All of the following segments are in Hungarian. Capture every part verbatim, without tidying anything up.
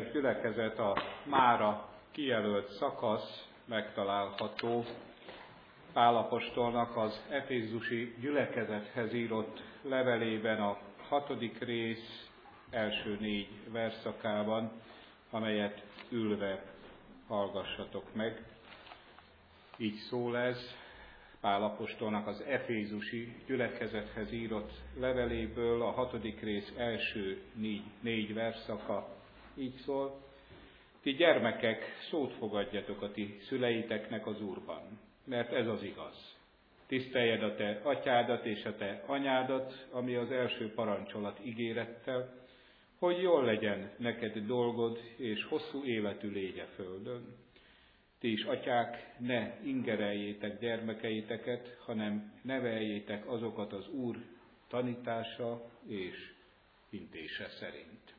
összes gyülekezet, a mára kijelölt szakasz megtalálható Pál apostolnak az efézusi gyülekezethez írott levelében, a hatodik rész első négy verszakában, amelyet ülve hallgassatok meg. Így szól ez Pál apostolnak az efézusi gyülekezethez írott leveléből, a hatodik rész első négy, négy verszaka. Így szól: ti gyermekek, szót fogadjatok a ti szüleiteknek az Úrban, mert ez az igaz. Tiszteljed a te atyádat és a te anyádat, ami az első parancsolat ígérettel, hogy jól legyen neked dolgod, és hosszú életű légy a földön. Ti is, atyák, ne ingereljétek gyermekeiteket, hanem neveljétek azokat az Úr tanítása és intése szerint.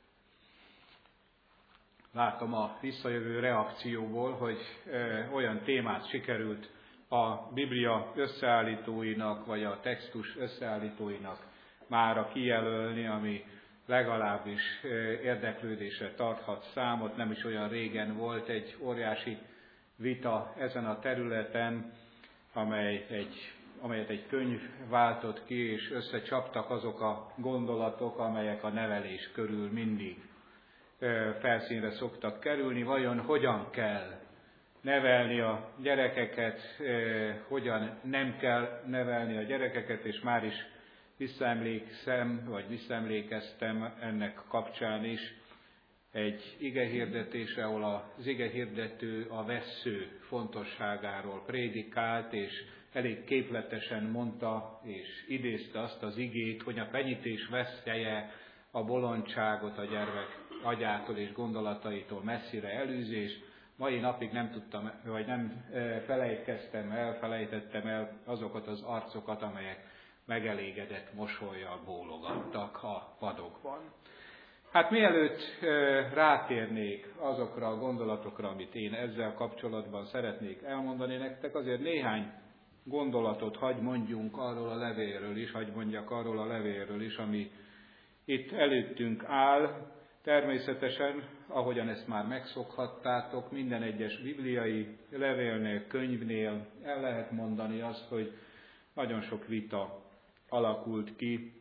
Látom a visszajövő reakcióból, hogy e, olyan témát sikerült a Biblia összeállítóinak, vagy a textus összeállítóinak mára kijelölni, ami legalábbis e, érdeklődésre tarthat számot. Nem is olyan régen volt egy óriási vita ezen a területen, amely egy, amelyet egy könyv váltott ki, és összecsaptak azok a gondolatok, amelyek a nevelés körül mindig felszínre szoktak kerülni. Vajon hogyan kell nevelni a gyerekeket, hogyan nem kell nevelni a gyerekeket, és már is visszaemlékszem, vagy visszaemlékeztem ennek kapcsán is egy igehirdetésre, ahol az igehirdető a vessző fontosságáról prédikált, és elég képletesen mondta és idézte azt az igét, hogy a fenyítés veszélye a bolondságot a gyermek agyától és gondolataitól messzire elűzés. Mai napig nem tudtam, vagy nem felejtkeztem el, felejtettem el azokat az arcokat, amelyek megelégedett mosollyal bólogattak a padokban. Hát mielőtt rátérnék azokra a gondolatokra, amit én ezzel kapcsolatban szeretnék elmondani nektek, azért néhány gondolatot hagy mondjunk arról a levélről is, hagy mondjak arról a levélről is, ami itt előttünk áll. Természetesen, ahogyan ezt már megszokhattátok, minden egyes bibliai levélnél, könyvnél el lehet mondani azt, hogy nagyon sok vita alakult ki.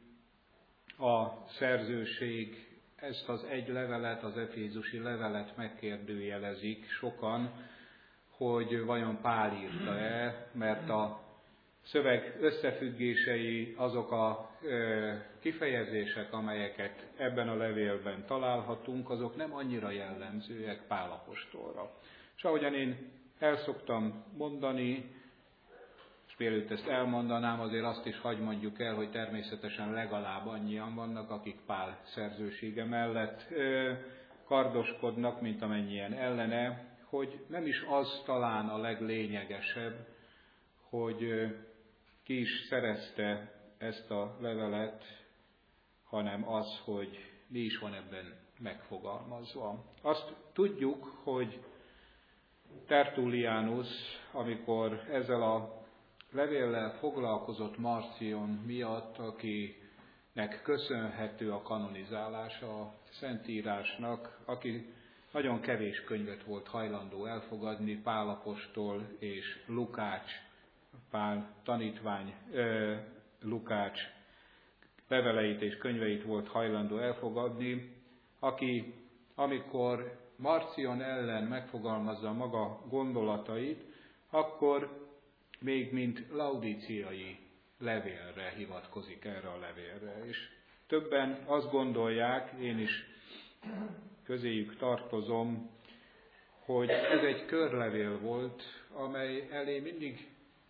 A szerzőség ezt az egy levelet, az efézusi levelet megkérdőjelezik sokan, hogy vajon Pál írta-e, mert a szöveg összefüggései, azok a kifejezések, amelyeket ebben a levélben találhatunk, azok nem annyira jellemzőek Pál apostolra. És ahogyan én el szoktam mondani, és mielőtt ezt elmondanám, azért azt is hagy mondjuk el, hogy természetesen legalább annyian vannak, akik Pál szerzősége mellett kardoskodnak, mint amennyien ellene, hogy nem is az talán a leglényegesebb, hogy ki is szerezte ezt a levelet, hanem az, hogy mi is van ebben megfogalmazva. Azt tudjuk, hogy Tertullianus, amikor ezzel a levéllel foglalkozott Marcion miatt, akinek köszönhető a kanonizálása a Szentírásnak, aki nagyon kevés könyvet volt hajlandó elfogadni, Pál apostol és Lukács, Pál tanítvány Lukács leveleit és könyveit volt hajlandó elfogadni, aki amikor Marcion ellen megfogalmazza maga gondolatait, akkor még mint laudíciai levélre hivatkozik, erre a levélre. És többen azt gondolják, én is közéjük tartozom, hogy ez egy körlevél volt, amely elé mindig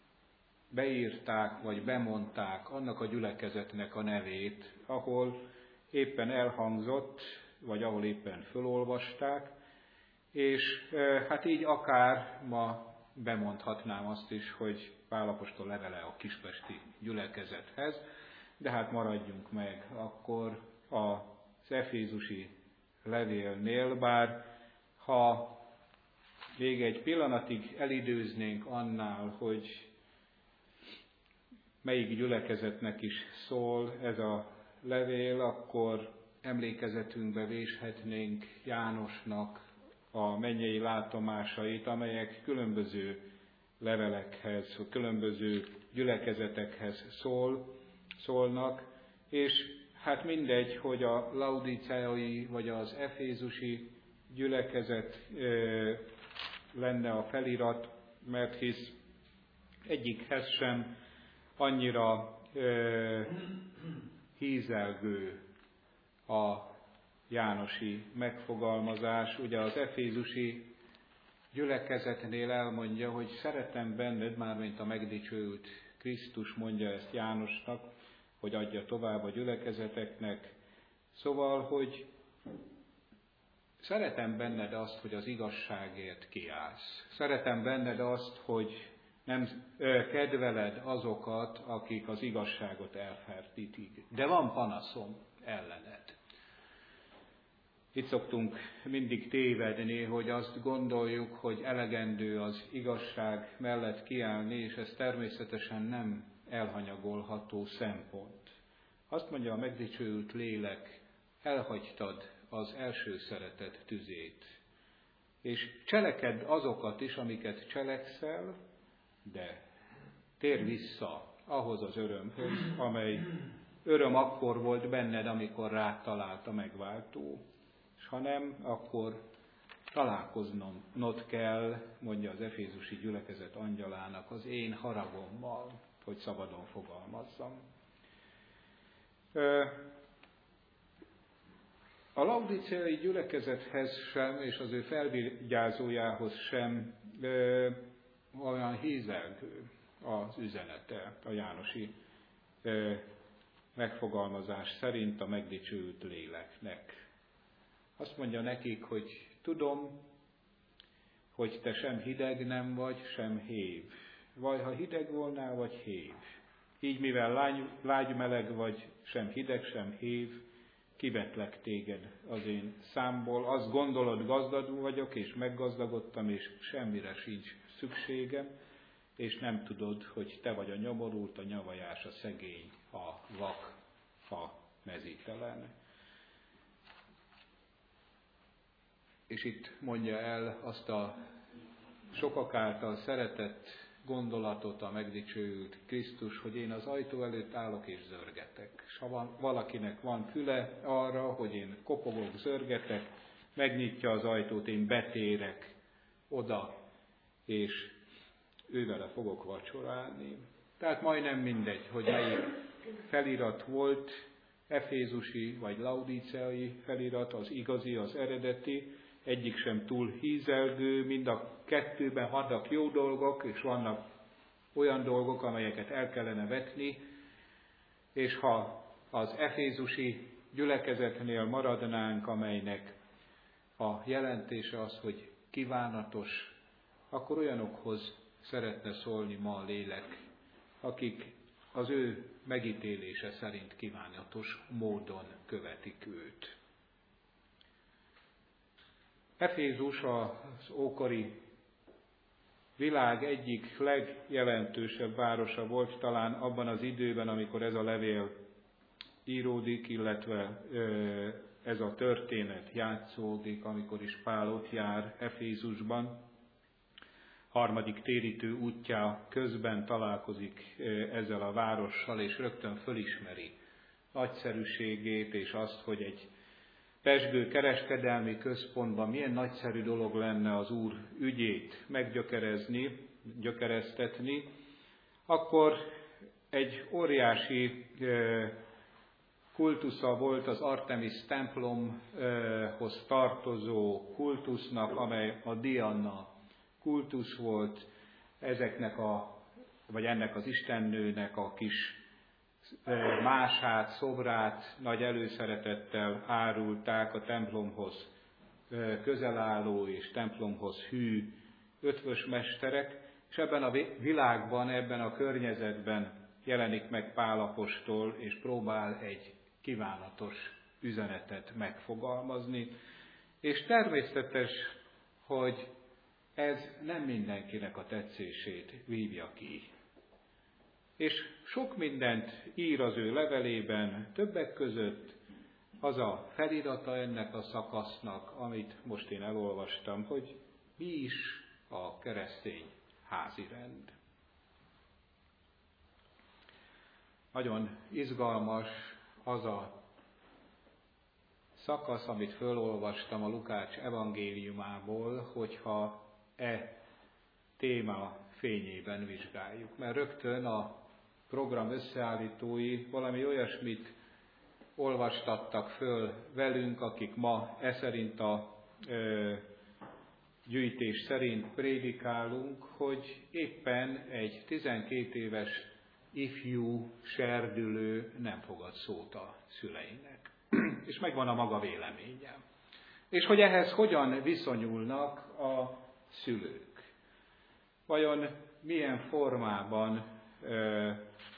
beírták, vagy bemondták annak a gyülekezetnek a nevét, ahol éppen elhangzott, vagy ahol éppen fölolvasták, és hát így akár ma bemondhatnám azt is, hogy Pál apostol levele a kispesti gyülekezethez, de hát maradjunk meg akkor az efézusi levélnél, bár ha még egy pillanatig elidőznénk annál, hogy melyik gyülekezetnek is szól ez a levél, akkor emlékezetünkbe véshetnénk Jánosnak a mennyei látomásait, amelyek különböző levelekhez, különböző gyülekezetekhez szól, szólnak, és hát mindegy, hogy a laudíceai vagy az efézusi gyülekezet ö, lenne a felirat, mert hisz egyikhez sem annyira ö, hízelgő a jánosi megfogalmazás. Ugye az efézusi gyülekezetnél elmondja, hogy szeretem benned, mármint a megdicsőült Krisztus mondja ezt Jánosnak, hogy adja tovább a gyülekezeteknek. Szóval, hogy szeretem benned azt, hogy az igazságért kiállsz. Szeretem benned azt, hogy nem kedveled azokat, akik az igazságot elfertítik. De van panaszom ellened. Itt szoktunk mindig tévedni, hogy azt gondoljuk, hogy elegendő az igazság mellett kiállni, és ez természetesen nem elhanyagolható szempont. Azt mondja a megdicsőült lélek, elhagytad az első szeretet tüzét, és cselekedd azokat is, amiket cselekszel, de tér vissza ahhoz az örömhöz, amely öröm akkor volt benned, amikor rád talált a megváltó. És ha nem, akkor találkoznod kell, mondja az efézusi gyülekezet angyalának, az én haragommal, hogy szabadon fogalmazzam. A laudíceai gyülekezethez sem, és az ő felvigyázójához sem ö, olyan hízelgő az üzenete a jánosi ö, megfogalmazás szerint a megdicsőült léleknek. Azt mondja nekik, hogy tudom, hogy te sem hideg nem vagy, sem hév. Vagy ha hideg volnál, vagy hév. Így mivel lágy, lágy meleg vagy, sem hideg, sem hév, kivetlek téged az én számból. Azt gondolod, gazdag vagyok, és meggazdagodtam, és semmire sincs szükségem, és nem tudod, hogy te vagy a nyomorult, a nyavajás, a szegény, a vak, a mezítelen. És itt mondja el azt a sokak által szeretett gondolatot a megdicsőült Krisztus, hogy én az ajtó előtt állok és zörgetek. És ha van, valakinek van füle arra, hogy én kopogok, zörgetek, megnyitja az ajtót, én betérek oda, és ővele fogok vacsorálni. Tehát majdnem mindegy, hogy melyik felirat volt, efézusi vagy laudíceai felirat, az igazi, az eredeti, egyik sem túl hízelgő, mind a kettőben vannak jó dolgok, és vannak olyan dolgok, amelyeket el kellene vetni, és ha az efézusi gyülekezetnél maradnánk, amelynek a jelentése az, hogy kívánatos, akkor olyanokhoz szeretne szólni ma a lélek, akik az ő megítélése szerint kívánatos módon követik őt. Efézus az ókori világ egyik legjelentősebb városa volt talán abban az időben, amikor ez a levél íródik, illetve ez a történet játszódik, amikor is Pál ott jár Efézusban. Harmadik térítő útja közben találkozik ezzel a várossal, és rögtön fölismeri nagyszerűségét, és azt, hogy egy pezsgő kereskedelmi központban milyen nagyszerű dolog lenne az Úr ügyét meggyökerezni, gyökereztetni, akkor egy óriási kultusza volt az Artemis templomhoz tartozó kultusznak, amely a Diana kultusz volt, ezeknek a, vagy ennek az istennőnek a kis mását, szobrát nagy előszeretettel árulták a templomhoz közel álló és templomhoz hű ötvös mesterek, és ebben a világban, ebben a környezetben jelenik meg Pál apostol, és próbál egy kívánatos üzenetet megfogalmazni. És természetes, hogy ez nem mindenkinek a tetszését vívja ki. És sok mindent ír az ő levelében, többek között az a felirata ennek a szakasznak, amit most én elolvastam, hogy mi is a keresztény házirend. Nagyon izgalmas az a szakasz, amit fölolvastam a Lukács evangéliumából, hogyha e téma fényében vizsgáljuk. Mert rögtön a program összeállítói valami olyasmit olvastattak föl velünk, akik ma e szerint a ö, gyűjtés szerint prédikálunk, hogy éppen egy tizenkét éves ifjú serdülő nem fogad szót a szüleinek. És megvan a maga véleménye. És hogy ehhez hogyan viszonyulnak a szülők. Vajon milyen formában ö,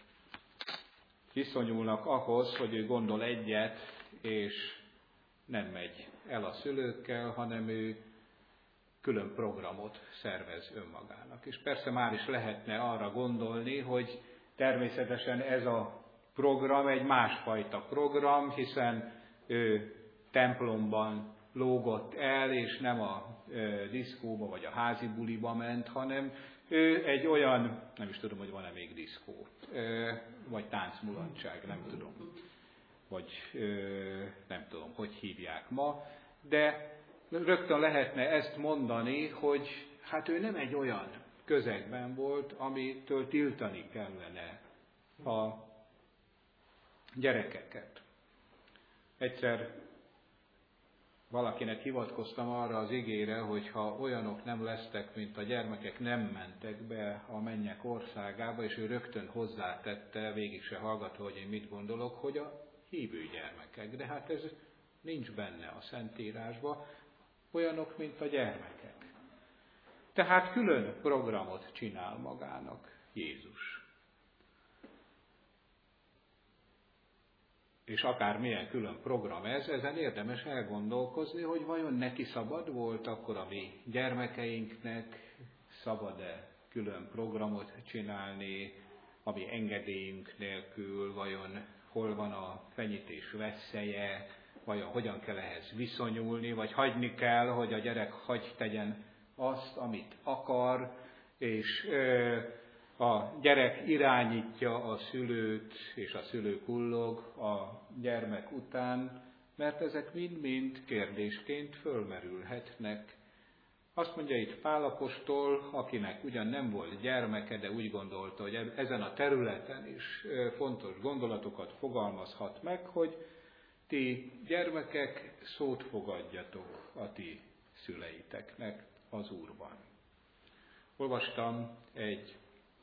viszonyulnak ahhoz, hogy ő gondol egyet, és nem megy el a szülőkkel, hanem ő külön programot szervez önmagának. És persze már is lehetne arra gondolni, hogy természetesen ez a program egy másfajta program, hiszen ő templomban lógott el, és nem a e, diszkóba vagy a házi buliba ment, hanem ő egy olyan, nem is tudom, hogy van-e még diszkó, e, vagy táncmulatság, nem tudom, vagy e, nem tudom, hogy hívják ma, de rögtön lehetne ezt mondani, hogy hát ő nem egy olyan közegben volt, amitől tiltani kellene a gyerekeket. Egyszer valakinek hivatkoztam arra az igére, hogy ha olyanok nem lesztek, mint a gyermekek, nem mentek be a mennyek országába, és ő rögtön hozzátette, végig se hallgatva, hogy én mit gondolok, hogy a hívő gyermekek. De hát ez nincs benne a Szentírásban, olyanok, mint a gyermekek. Tehát külön programot csinál magának Jézus. És akármilyen külön program ez, ezen érdemes elgondolkozni, hogy vajon neki szabad volt akkor a mi gyermekeinknek, szabad-e külön programot csinálni, a mi engedélyünk nélkül, vajon hol van a fenyítés veszélye, vajon hogyan kell ehhez viszonyulni, vagy hagyni kell, hogy a gyerek hagy tegyen azt, amit akar, és ö, a gyerek irányítja a szülőt, és a szülő kullog a gyermek után, mert ezek mind-mind kérdésként fölmerülhetnek. Azt mondja itt Pál apostol, akinek ugyan nem volt gyermeke, de úgy gondolta, hogy ezen a területen is fontos gondolatokat fogalmazhat meg, hogy ti gyermekek, szót fogadjatok a ti szüleiteknek az Úrban. Olvastam egy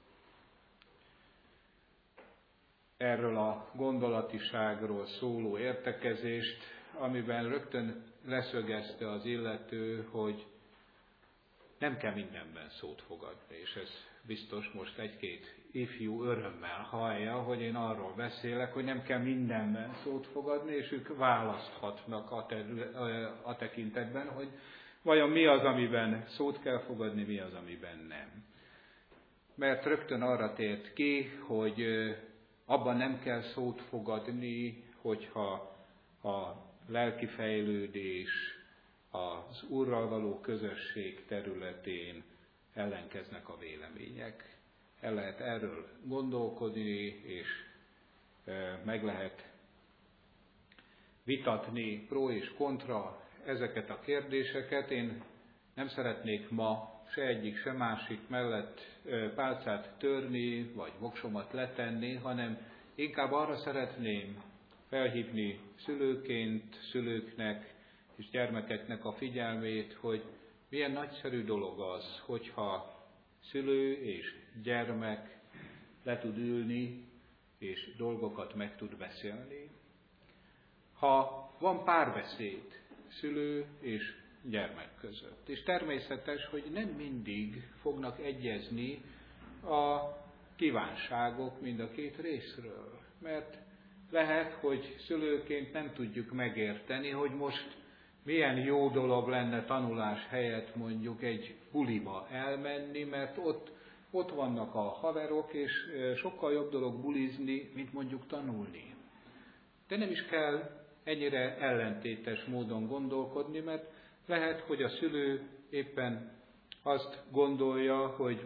erről a gondolatiságról szóló értekezést, amiben rögtön leszögezte az illető, hogy nem kell mindenben szót fogadni, és ez biztos most egy-két ifjú örömmel hallja, hogy én arról beszélek, hogy nem kell mindenben szót fogadni, és ők választhatnak a, terület, a tekintetben, hogy vajon mi az, amiben szót kell fogadni, mi az, amiben nem. Mert rögtön arra tért ki, hogy abban nem kell szót fogadni, hogyha a lelki fejlődés, az Úrral való közösség területén ellenkeznek a vélemények. El lehet erről gondolkodni, és meg lehet vitatni pro és kontra ezeket a kérdéseket. Én nem szeretnék ma se egyik, se másik mellett pálcát törni, vagy voksomat letenni, hanem inkább arra szeretném felhívni szülőként, szülőknek és gyermekeknek a figyelmét, hogy milyen nagyszerű dolog az, hogyha szülő és gyermek le tud ülni, és dolgokat meg tud beszélni. Ha van párbeszéd szülő és gyermek között. És természetes, hogy nem mindig fognak egyezni a kívánságok mind a két részről. Mert lehet, hogy szülőként nem tudjuk megérteni, hogy most milyen jó dolog lenne tanulás helyett mondjuk egy buliba elmenni, mert ott, ott vannak a haverok, és sokkal jobb dolog bulizni, mint mondjuk tanulni. De nem is kell ennyire ellentétes módon gondolkodni, mert lehet, hogy a szülő éppen azt gondolja, hogy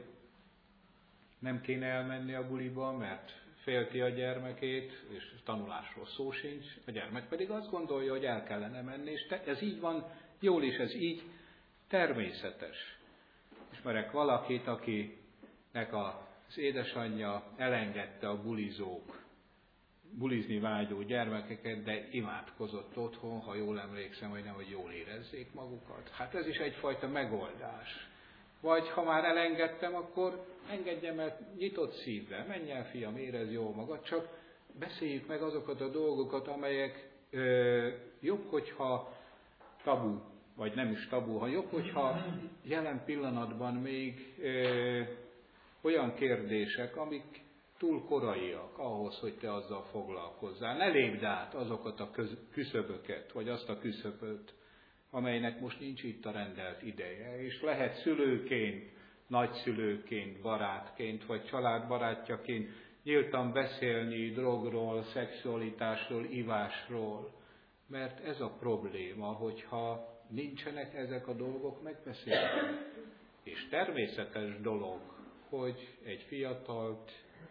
nem kéne elmenni a buliba, mert félti a gyermekét, és tanulásról szó sincs, a gyermek pedig azt gondolja, hogy el kellene menni, és te, ez így van, jól is ez így természetes. Ismerek valakit, akinek az édesanyja elengedte a bulizók, bulizni vágyó gyermekeket, de imádkozott otthon, ha jól emlékszem, hogy nehogy jól érezzék magukat. Hát ez is egyfajta megoldás. Vagy ha már elengedtem, akkor engedjem el nyitott szívvel, menj el, fiam, érezd jól magad, csak beszéljük meg azokat a dolgokat, amelyek ö, jobb, hogyha tabu, vagy nem is tabu, ha jobb, hogyha jelen pillanatban még ö, olyan kérdések, amik túl koraiak ahhoz, hogy te azzal foglalkozzál. Ne lépd át azokat a köz, küszöböket, vagy azt a küszöböt, amelynek most nincs itt a rendelt ideje, és lehet szülőként, nagyszülőként, barátként, vagy családbarátjaként nyíltan beszélni drogról, szexualitásról, ivásról, mert ez a probléma, hogyha nincsenek ezek a dolgok megbeszélve. És természetes dolog, hogy egy fiatalt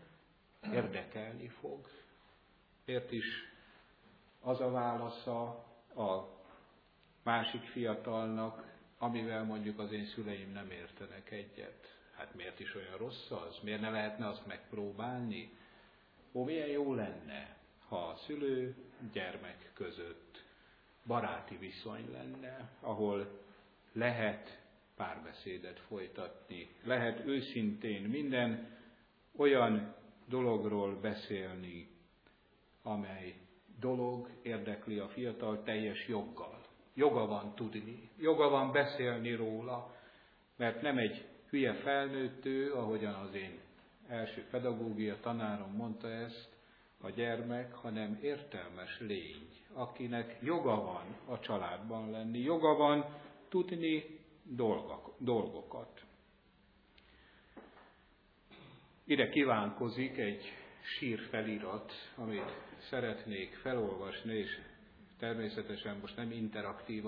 érdekelni fog. Miért is az a válasza a másik fiatalnak, amivel mondjuk az én szüleim nem értenek egyet. Hát miért is olyan rossz az? Miért ne lehetne azt megpróbálni? Ó, milyen jó lenne, ha a szülő gyermek között baráti viszony lenne, ahol lehet párbeszédet folytatni, lehet őszintén minden olyan dologról beszélni, amely dolog érdekli a fiatal teljes joggal. Joga van tudni, joga van beszélni róla, mert nem egy hülye felnőttő, ahogyan az én első pedagógia tanárom mondta ezt, a gyermek, hanem értelmes lény, akinek joga van a családban lenni, joga van tudni dolgok, dolgokat. Ide kívánkozik egy sírfelirat, amit szeretnék felolvasni, és természetesen most nem interaktív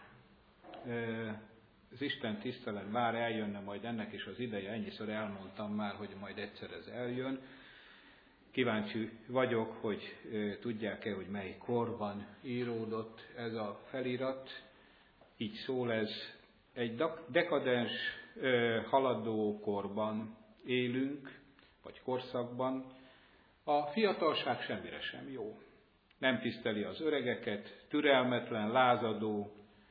az Isten tisztelet, bár eljönne majd ennek is az ideje, ennyiszor elmondtam már, hogy majd egyszer ez eljön. Kíváncsi vagyok, hogy tudják-e, hogy mely korban íródott ez a felirat. Így szól ez, egy dekadens haladó korban élünk, vagy korszakban. A fiatalság semmire sem jó. Nem tiszteli az öregeket, türelmetlen, lázadó,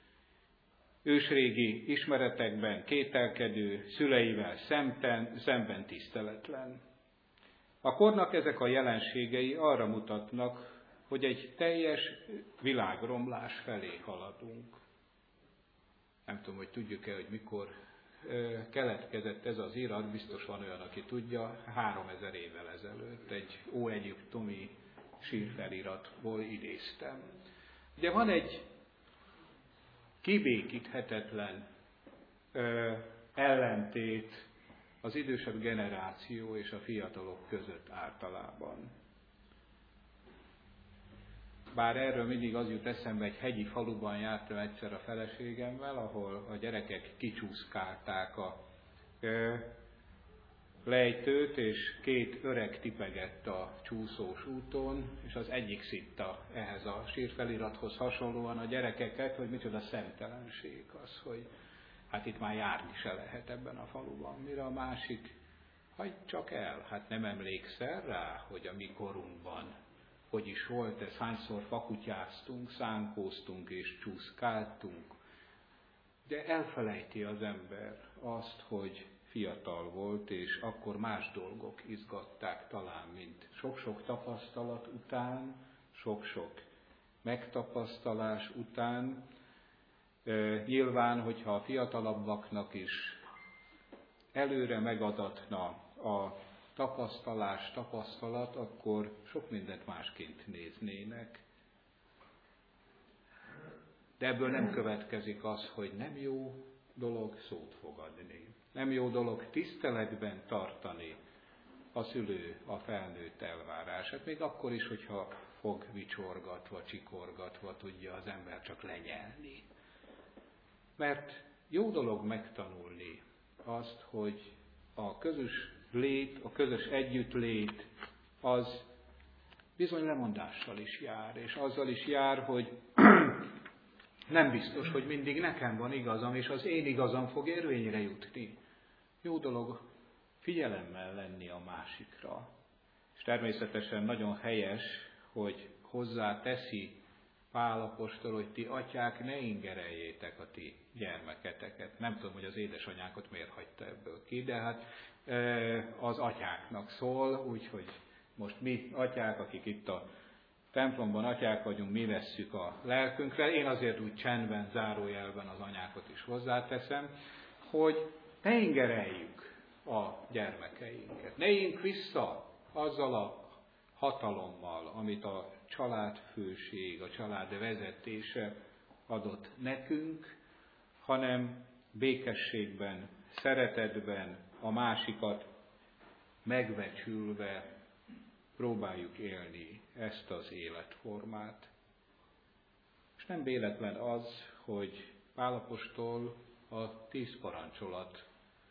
ősrégi ismeretekben kételkedő, szüleivel szemten, szemben tiszteletlen. A kornak ezek a jelenségei arra mutatnak, hogy egy teljes világromlás felé haladunk. Nem tudom, hogy tudjuk-e, hogy mikor keletkezett ez az irat, biztos van olyan, aki tudja, háromezer évvel ezelőtt egy óegyiptomi sírfeliratból idéztem. Ugye van egy kibékíthetetlen ö, ellentét az idősebb generáció és a fiatalok között általában. Bár erről mindig az jut eszembe, egy hegyi faluban jártam egyszer a feleségemmel, ahol a gyerekek kicsúszkálták a ö, lejtőt, és két öreg tipegett a csúszós úton, és az egyik szitta ehhez a sírfelirathoz hasonlóan a gyerekeket, hogy micsoda szemtelenség az, hogy hát itt már járni se lehet ebben a faluban. Mire a másik, hagyj csak el, hát nem emlékszel rá, hogy a mi korunkban hogy is volt ez, hányszor fakutyáztunk, szánkóztunk és csúszkáltunk. De elfelejti az ember azt, hogy fiatal volt, és akkor más dolgok izgatták talán, mint sok-sok tapasztalat után, sok-sok megtapasztalás után. E, nyilván, hogyha a fiatalabbaknak is előre megadatna a tapasztalás, tapasztalat, akkor sok mindent másként néznének. De ebből nem következik az, hogy nem jó dolog szót fogadni. Nem jó dolog tiszteletben tartani a szülő, a felnőtt elvárását, még akkor is, hogyha fog vicsorgatva, csikorgatva tudja az ember csak lenyelni. Mert jó dolog megtanulni azt, hogy a közös lét, a közös együttlét az bizony lemondással is jár, és azzal is jár, hogy nem biztos, hogy mindig nekem van igazam, és az én igazam fog érvényre jutni. Jó dolog figyelemmel lenni a másikra. És természetesen nagyon helyes, hogy hozzá teszi Pál apostol, hogy ti atyák, ne ingereljétek a ti gyermeketeket. Nem tudom, hogy az édesanyákat miért hagyta ebből ki, de hát az atyáknak szól, úgyhogy most mi atyák, akik itt a templomban atyák vagyunk, mi vesszük a lelkünkre. Én azért úgy csendben, zárójelben az anyákat is hozzáteszem, hogy ne ingereljük a gyermekeinket. Ne éljünk vissza azzal a hatalommal, amit a családfőség, a család vezetése adott nekünk, hanem békességben, szeretetben, a másikat megbecsülve próbáljuk élni ezt az életformát. És nem véletlen az, hogy Pál apostol a tíz parancsolat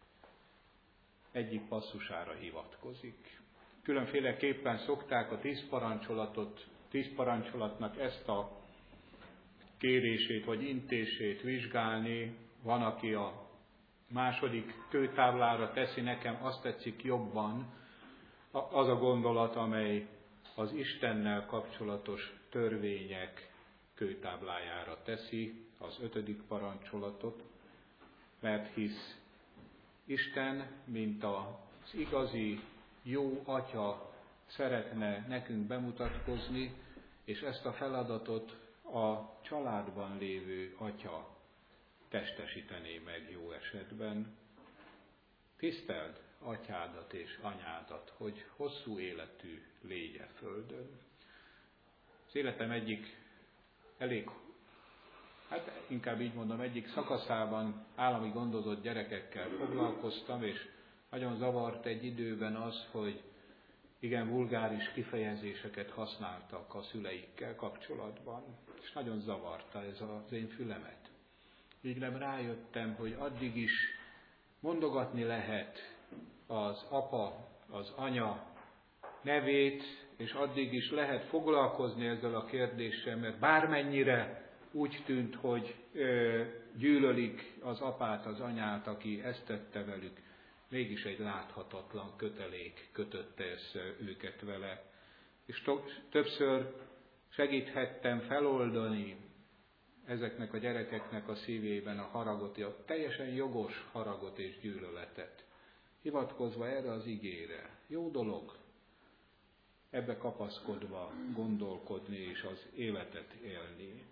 egyik passzusára hivatkozik. Különféleképpen szokták a tíz parancsolatot, tíz parancsolatnak ezt a kérését vagy intését vizsgálni. Van, aki a második kőtáblára teszi, nekem azt tetszik jobban, az a gondolat, amely az Istennel kapcsolatos törvények kőtáblájára teszi az ötödik parancsolatot, mert hisz Isten, mint az igazi, jó atya szeretne nekünk bemutatkozni, és ezt a feladatot a családban lévő atya testesítené meg jó esetben. Tiszteld atyádat és anyádat, hogy hosszú életű légye földön. Az életem egyik elég, hát inkább így mondom, egyik szakaszában állami gondozott gyerekekkel foglalkoztam, és nagyon zavart egy időben az, hogy igen vulgáris kifejezéseket használtak a szüleikkel kapcsolatban, és nagyon zavarta ez az én fülemet. Így nem rájöttem, hogy addig is mondogatni lehet az apa, az anya nevét, és addig is lehet foglalkozni ezzel a kérdéssel, mert bármennyire úgy tűnt, hogy ö, gyűlölik az apát, az anyát, aki ezt tette velük, mégis egy láthatatlan kötelék kötötte össze őket vele. És to- többször segíthettem feloldani ezeknek a gyerekeknek a szívében a haragot, a teljesen jogos haragot és gyűlöletet, hivatkozva erre az igére. Jó dolog ebbe kapaszkodva gondolkodni és az életet élni.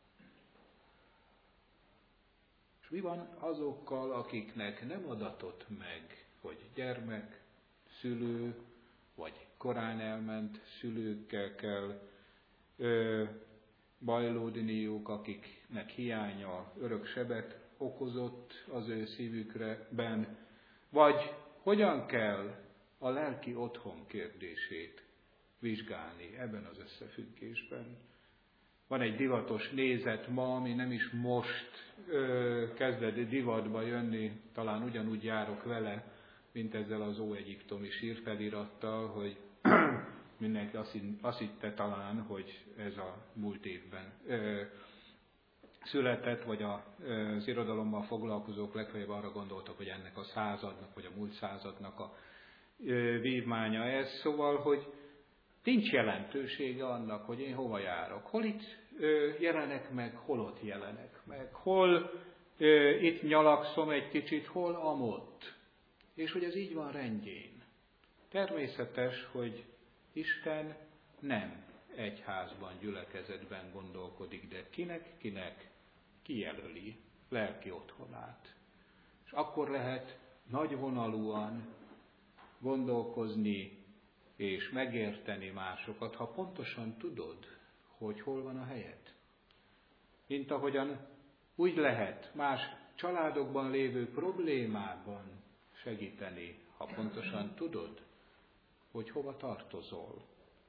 És mi van azokkal, akiknek nem adatott meg, hogy gyermek, szülő, vagy korán elment szülőkkel kell ö, bajlódniuk, akiknek hiánya örök sebet okozott az ő szívükben, vagy hogyan kell a lelki otthon kérdését vizsgálni ebben az összefüggésben. Van egy divatos nézet ma, ami nem is most ö, kezdett divatba jönni, talán ugyanúgy járok vele, mint ezzel az óegyiptomi sírfelirattal, hogy mindenki azt, azt hitte talán, hogy ez a múlt évben ö, született, vagy a, ö, az irodalommal foglalkozók legfeljebb arra gondoltak, hogy ennek a századnak, vagy a múlt századnak a ö, vívmánya ez. Szóval, hogy nincs jelentősége annak, hogy én hova járok. Hol itt ö, jelenek meg, hol ott jelenek meg. Hol ö, itt nyalakszom egy kicsit, hol amott. És hogy ez így van rendjén. Természetes, hogy Isten nem egyházban, gyülekezetben gondolkodik, de kinek-kinek kijelöli lelki otthonát. És akkor lehet nagyvonalúan gondolkozni és megérteni másokat, ha pontosan tudod, hogy hol van a helyed. Mint ahogyan úgy lehet más családokban lévő problémában segíteni, ha pontosan tudod, hogy hova tartozol.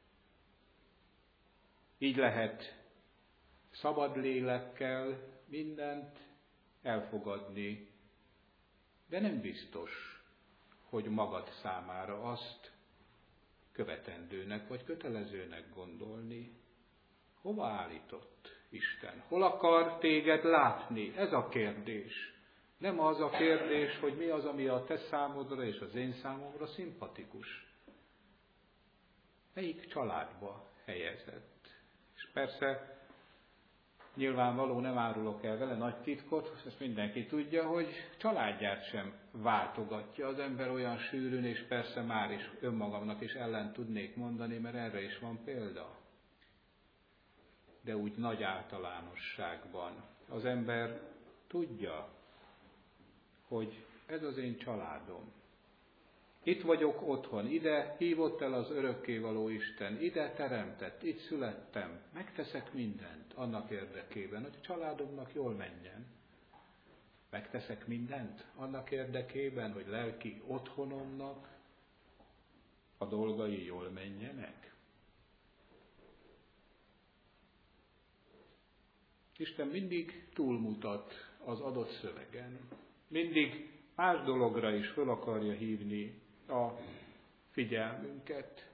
Így lehet szabad lélekkel mindent elfogadni, de nem biztos, hogy magad számára azt követendőnek vagy kötelezőnek gondolni. Hova állított Isten? Hol akar téged látni? Ez a kérdés. Nem az a kérdés, hogy mi az, ami a te számodra és az én számomra szimpatikus. Melyik családba helyezett? És persze nyilvánvaló, nem árulok el vele nagy titkot, ezt mindenki tudja, hogy családját sem váltogatja az ember olyan sűrűn, és persze már is önmagamnak is ellen tudnék mondani, mert erre is van példa. De úgy nagy általánosságban az ember tudja, hogy ez az én családom. Itt vagyok otthon, ide hívott el az örökkévaló Isten, ide teremtett, itt születtem, megteszek mindent annak érdekében, hogy a családomnak jól menjen. Megteszek mindent annak érdekében, hogy lelki otthonomnak a dolgai jól menjenek. Isten mindig túlmutat az adott szövegen. Mindig más dologra is fel akarja hívni a figyelmünket.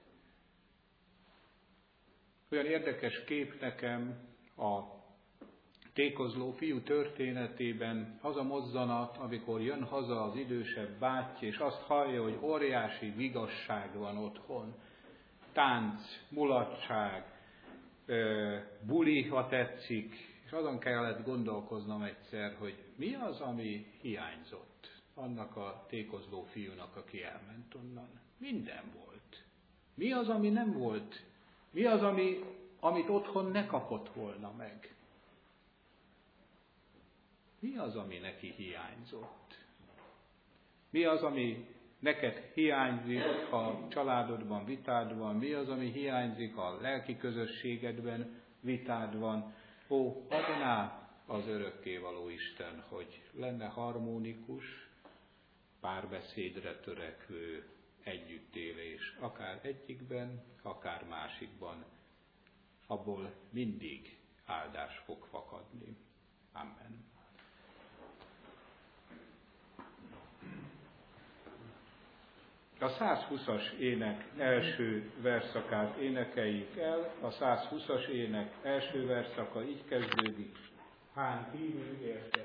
Olyan érdekes kép nekem a tékozló fiú történetében az a mozzanat, amikor jön haza az idősebb bátyja, és azt hallja, hogy óriási vigasság van otthon. Tánc, mulatság, buli, ha tetszik, és azon kellett gondolkoznom egyszer, hogy mi az, ami hiányzott annak a tékozló fiúnak, aki elment onnan. Minden volt. Mi az, ami nem volt? Mi az, ami, amit otthon ne kapott volna meg? Mi az, ami neki hiányzott? Mi az, ami neked hiányzik a családodban, vitádban? Mi az, ami hiányzik a lelki közösségedben, vitádban? Ó, adná az örökkévaló Isten, hogy lenne harmonikus, párbeszédre törekvő együttélés, akár egyikben, akár másikban, abból mindig áldás fog fakadni. Amen. A százhúszas ének első verszakát énekeljük el. A százhúszas ének első verszaka így kezdődik. Hány hívő érte